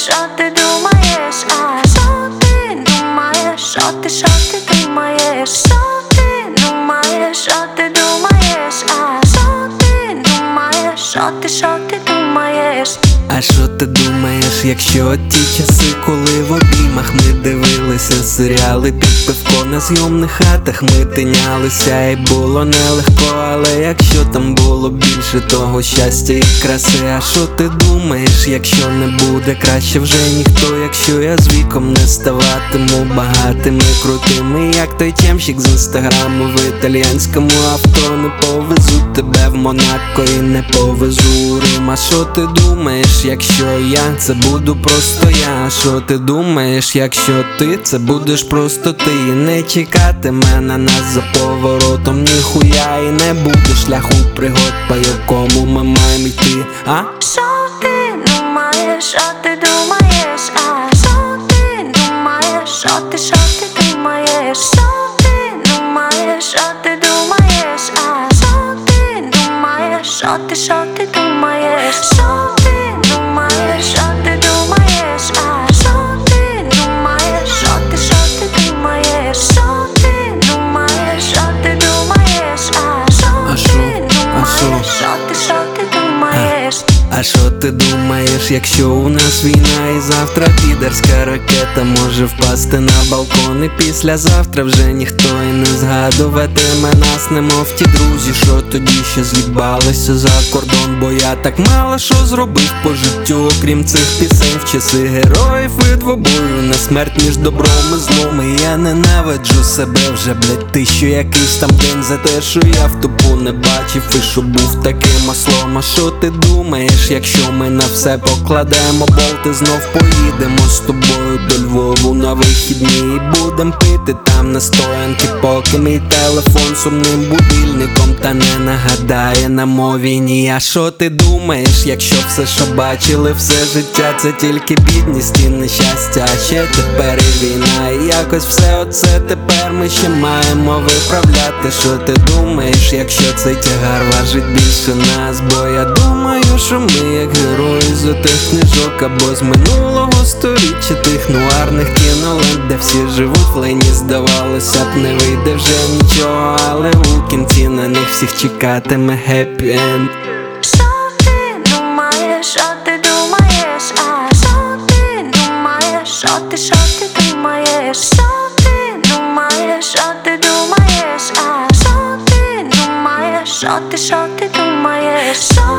що ти думаєш, а що ти думаєш, що ти думаєш, що ти думаєш, що ти думаєш, а що ти думаєш, що ти думаєш. А що ти думаєш, якщо ті часи, коли в обіймах ми дивилися серіали під пивко на зйомних хатах, ми тинялися і було нелегко, але якщо там було більше того щастя і краси. А що ти думаєш, якщо не буде краще вже ніхто, якщо я з віком не ставатиму багатим і крутим, і як той тємщик з інстаграму в італіянському авто, не повезу тебе в Монако і не повезу у Рим. А що ти думаєш, якщо я це буду просто я? Що ти думаєш, якщо ти це будеш просто ти? І не чекатиме на нас за поворотом ніхуя, і не буде шляху пригод, по якому ми маємо йти. А? Що ти думаєш, що ти думаєш, а що ти думаєш, що ти думаєш, що ти думаєш, що ти думаєш, а що ти думаєш, що ти думаєш, що ти думаєш, що ти думаєш, а що ти думаєш, що ти думаєш, що ти думаєш, що ти думаєш, а що ти думаєш, що ти думаєш. А що ти думаєш, якщо у нас війна і завтра підерська ракета може впасти на балкон, і післязавтра вже ніхто і не згадуватиме нас, немов ті друзі, що тоді ще з'їбалися за кордон. Бо я так мало що зробив по життю, окрім цих пісень в часи героїв і двобою на смерть між добром і злом. І я ненавиджу себе вже, блять, тисячу якийсь там день за те, що я в тупу не бачив і що був таким ослом. А що ти думаєш, якщо ми на все покладемо болти, знов поїдемо з тобою до Львову на вихідні і будем пити там на стоянки, поки мій телефон сумним будильником та не нагадає нам о війні. А що ти думаєш, якщо все, що бачили все життя, це тільки бідність і нещастя, а ще тепер і війна, і якось все оце тепер ми ще маємо виправляти. Що ти думаєш, якщо цей тягар важить більше нас? Бо я думаю, що ми як герої з отих книжок або з минулого сторіччя тих нуарних кінолент, де всі живуть в лені, здавалося б, не вийде вже нічого, але у кінці на них всіх чекатиме хеппі енд. Що ти думаєш, що ти думаєш, а що ти думаєш, що ти думаєш, що ти думаєш, що ти думаєш, а що ти думаєш, що ти думаєш, що